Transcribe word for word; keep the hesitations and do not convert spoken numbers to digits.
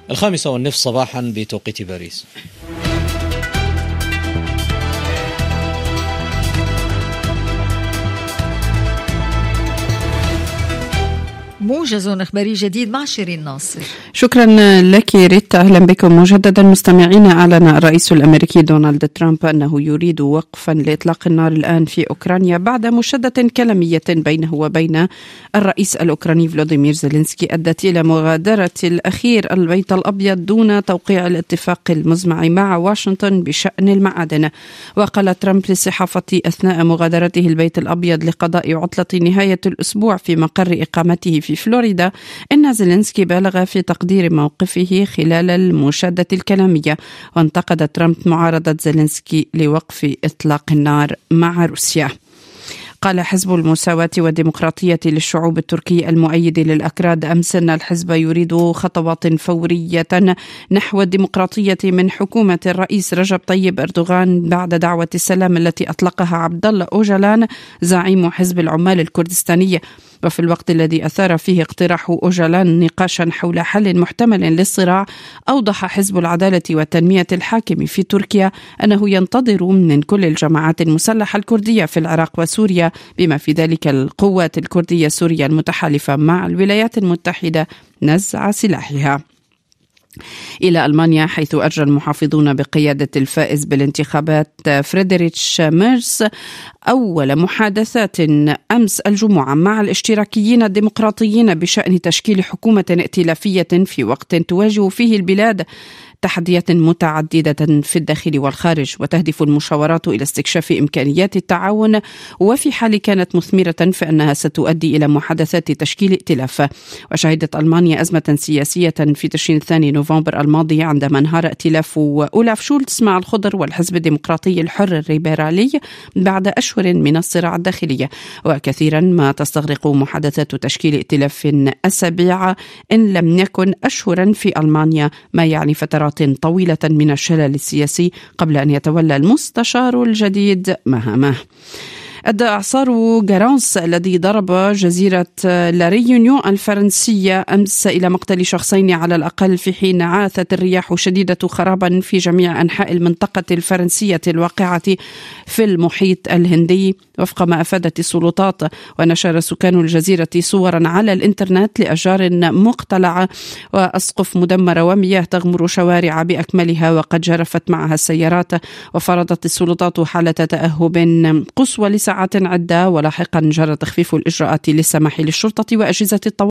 الخامسة والنصف صباحا بتوقيت باريس. موجز إخباري جديد مع شيرين ناصر. شكرا لك ريتا. أهلا بكم مجددا مستمعين. أعلن الرئيس الأمريكي دونالد ترامب أنه يريد وقفا لإطلاق النار الآن في أوكرانيا بعد مشادة كلامية بينه وبين الرئيس الأوكراني فلوديمير زيلينسكي أدت إلى مغادرة الأخير البيت الأبيض دون توقيع الاتفاق المزمع مع واشنطن بشأن المعادن. وقال ترامب للصحافة أثناء مغادرته البيت الأبيض لقضاء عطلة نهاية الأسبوع في مقر إقامته في فلوريدا إن زيلينسكي بالغ في تقدير موقفه خلال المشادة الكلامية. وانتقد ترامب معارضة زيلينسكي لوقف إطلاق النار مع روسيا. قال حزب المساواة والديمقراطية للشعوب التركي المؤيد للأكراد أمس أن الحزب يريد خطوات فورية نحو الديمقراطية من حكومة الرئيس رجب طيب أردوغان بعد دعوة السلام التي أطلقها عبد الله أوجلان زعيم حزب العمال الكردستاني. وفي الوقت الذي أثار فيه اقتراح أوجلان نقاشا حول حل محتمل للصراع، أوضح حزب العدالة والتنمية الحاكم في تركيا أنه ينتظر من كل الجماعات المسلحة الكردية في العراق وسوريا بما في ذلك القوات الكردية السورية المتحالفة مع الولايات المتحدة نزع سلاحها. إلى ألمانيا حيث أجرى المحافظون بقيادة الفائز بالانتخابات فريدريتش ميرس أول محادثات أمس الجمعة مع الاشتراكيين الديمقراطيين بشأن تشكيل حكومة ائتلافية في وقت تواجه فيه البلاد تحديات متعددة في الداخل والخارج. وتهدف المشاورات إلى استكشاف إمكانيات التعاون، وفي حال كانت مثمرة فإنها ستؤدي إلى محادثات تشكيل ائتلاف. وشهدت ألمانيا أزمة سياسية في تشرين الثاني نوفمبر الماضي عندما انهار ائتلاف أولاف شولتز مع الخضر والحزب الديمقراطي الحر الليبرالي بعد أشهر من الصراع الداخلي. وكثيرا ما تستغرق محادثات تشكيل ائتلاف أسابيع إن لم يكن أشهرا في ألمانيا، ما يعني فترات طويلة من الشلل السياسي قبل أن يتولى المستشار الجديد مهامه. أدى إعصار غارانس الذي ضرب جزيرة لا ريونيون الفرنسية أمس إلى مقتل شخصين على الأقل، في حين عاثت الرياح شديدة خرابا في جميع أنحاء المنطقة الفرنسية الواقعة في المحيط الهندي وفق ما أفادت السلطات. ونشر سكان الجزيرة صورا على الإنترنت لأشجار مقتلعة وأسقف مدمرة ومياه تغمر شوارع بأكملها وقد جرفت معها السيارات. وفرضت السلطات حالة تأهب قصوى لساعات عدة، ولاحقا جرى تخفيف الإجراءات للسماح للشرطة وأجهزة الطوارئ